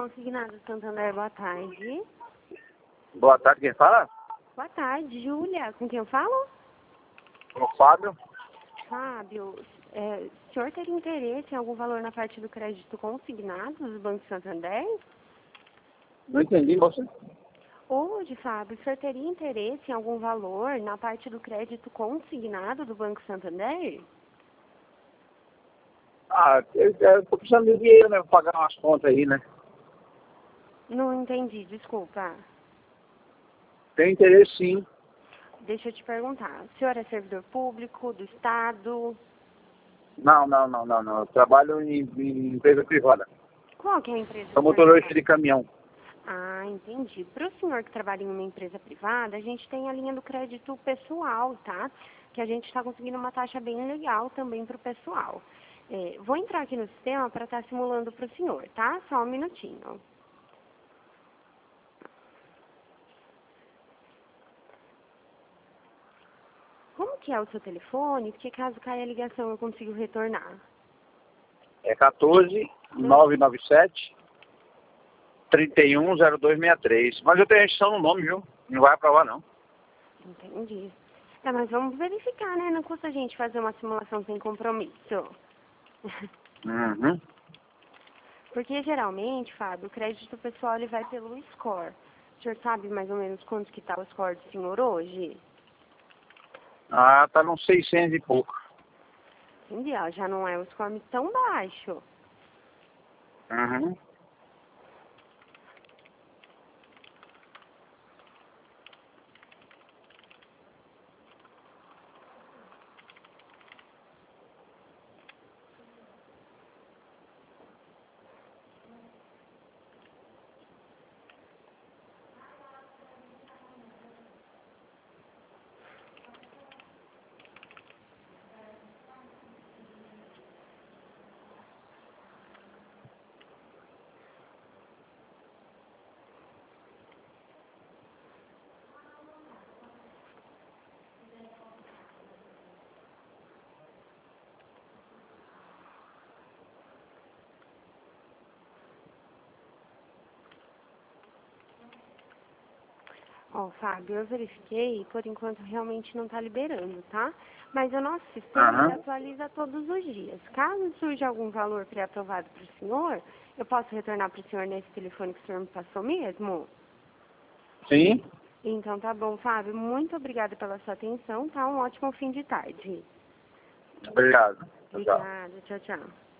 Consignado Santander, boa tarde. Boa tarde, quem fala? Boa tarde, Júlia. Com quem eu falo? O Fábio. Fábio, o senhor teria interesse em algum valor na parte do crédito consignado do Banco Santander? Não entendi você. Hoje, Fábio, o senhor teria interesse em algum valor na parte do crédito consignado do Banco Santander? Eu tô precisando de dinheiro, né? Pra pagar umas contas aí, né? Não entendi, desculpa. Tem interesse sim. Deixa eu te perguntar. O senhor é servidor público, do Estado? Não. Eu trabalho em empresa privada. Qual que é a empresa Sou que o senhor motorista trabalha? de caminhão. Ah, entendi. Para o senhor que trabalha em uma empresa privada, a gente tem a linha do crédito pessoal, tá? Que a gente está conseguindo uma taxa bem legal também para o pessoal. Vou entrar aqui no sistema para estar simulando para o senhor, tá? Só um minutinho. Como que é o seu telefone? Porque caso caia a ligação eu consigo retornar. É 14 997 310263. Mas eu tenho restrição no nome, viu? Não vai aprovar, não. Entendi. Mas vamos verificar, né? Não custa a gente fazer uma simulação sem compromisso. Uhum. Porque geralmente, Fábio, o crédito pessoal ele vai pelo score. O senhor sabe mais ou menos quanto que está o score do senhor hoje? Tá nos 600 e pouco. Entendi, ó, já não é um score tão baixo. Uhum. Ó, Fábio, eu verifiquei e por enquanto realmente não está liberando, tá? Mas o nosso sistema ele Uhum. atualiza todos os dias. Caso surja algum valor pré-aprovado para o senhor, eu posso retornar para o senhor nesse telefone que o senhor me passou mesmo? Sim. Então tá bom, Fábio. Muito obrigada pela sua atenção, tá? Um ótimo fim de tarde. Obrigado. Tchau. Obrigada. Tchau, tchau.